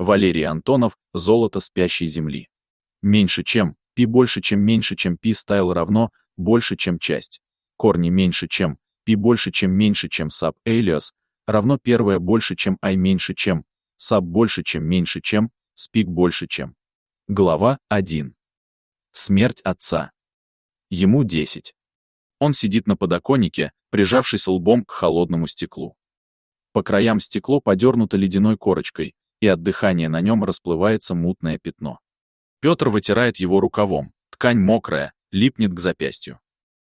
Валерий Антонов, «Золото спящей земли». Меньше чем, π больше чем меньше чем π стайл равно, больше чем часть. Корни меньше чем, π больше чем саб элиас, равно первое больше чем I меньше чем, саб больше чем меньше чем, спик больше чем. Глава 1. Смерть отца. Ему 10. Он сидит на подоконнике, прижавшись лбом к холодному стеклу. По краям стекло подернуто ледяной корочкой, и от дыхания на нем расплывается мутное пятно. Петр вытирает его рукавом, ткань мокрая, липнет к запястью.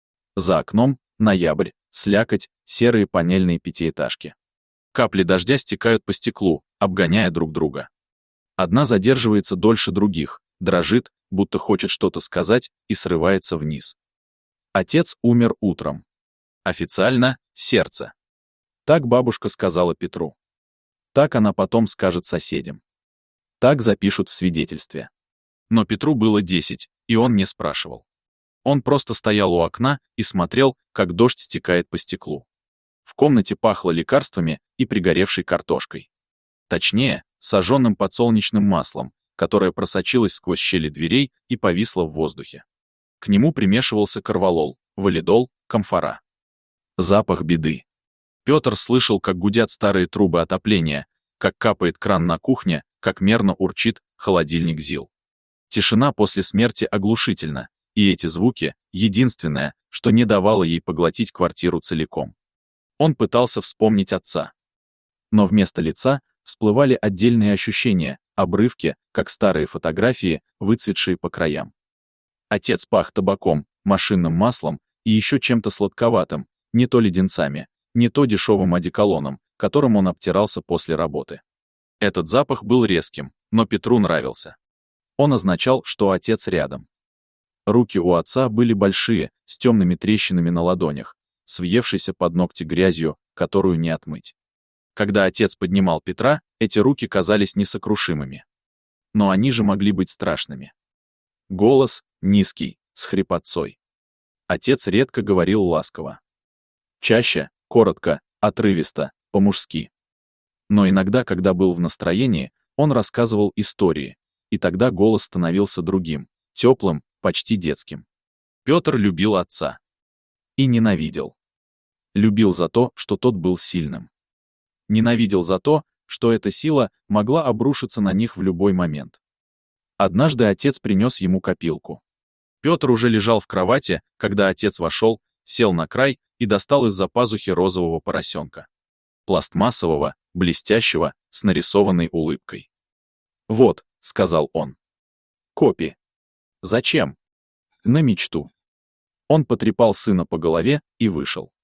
За окном ноябрь, слякоть, серые панельные пятиэтажки. Капли дождя стекают по стеклу, обгоняя друг друга. Одна задерживается дольше других, дрожит, будто хочет что-то сказать, и срывается вниз. Отец умер утром. Официально — сердце. Так бабушка сказала Петру. Так она потом скажет соседям. Так запишут в свидетельстве. Но Петру было 10, и он не спрашивал. Он просто стоял у окна и смотрел, как дождь стекает по стеклу. В комнате пахло лекарствами и пригоревшей картошкой. Точнее, сожженным подсолнечным маслом, которое просочилось сквозь щели дверей и повисло в воздухе. К нему примешивался корвалол, валидол, камфора. Запах беды. Петр слышал, как гудят старые трубы отопления, как капает кран на кухне, как мерно урчит холодильник ЗИЛ. Тишина после смерти оглушительна, и эти звуки — единственное, что не давало ей поглотить квартиру целиком. Он пытался вспомнить отца. Но вместо лица всплывали отдельные ощущения, обрывки, как старые фотографии, выцветшие по краям. Отец пах табаком, машинным маслом и еще чем-то сладковатым, не то леденцами, не то дешевым одеколоном, которым он обтирался после работы. Этот запах был резким, но Петру нравился. Он означал, что отец рядом. Руки у отца были большие, с темными трещинами на ладонях, с въевшейся под ногти грязью, которую не отмыть. Когда отец поднимал Петра, эти руки казались несокрушимыми. Но они же могли быть страшными. Голос низкий, с хрипотцой. Отец редко говорил ласково. Чаще, коротко, отрывисто, по-мужски. Но иногда, когда был в настроении, он рассказывал истории, и тогда голос становился другим, теплым, почти детским. Петр любил отца. И ненавидел. Любил за то, что тот был сильным. Ненавидел за то, что эта сила могла обрушиться на них в любой момент. Однажды отец принес ему копилку. Петр уже лежал в кровати, когда отец вошел, сел на край и достал из-за пазухи розового поросенка. Пластмассового, блестящего, с нарисованной улыбкой. «Вот», — сказал он. «Копи». «Зачем?» «На мечту». Он потрепал сына по голове и вышел.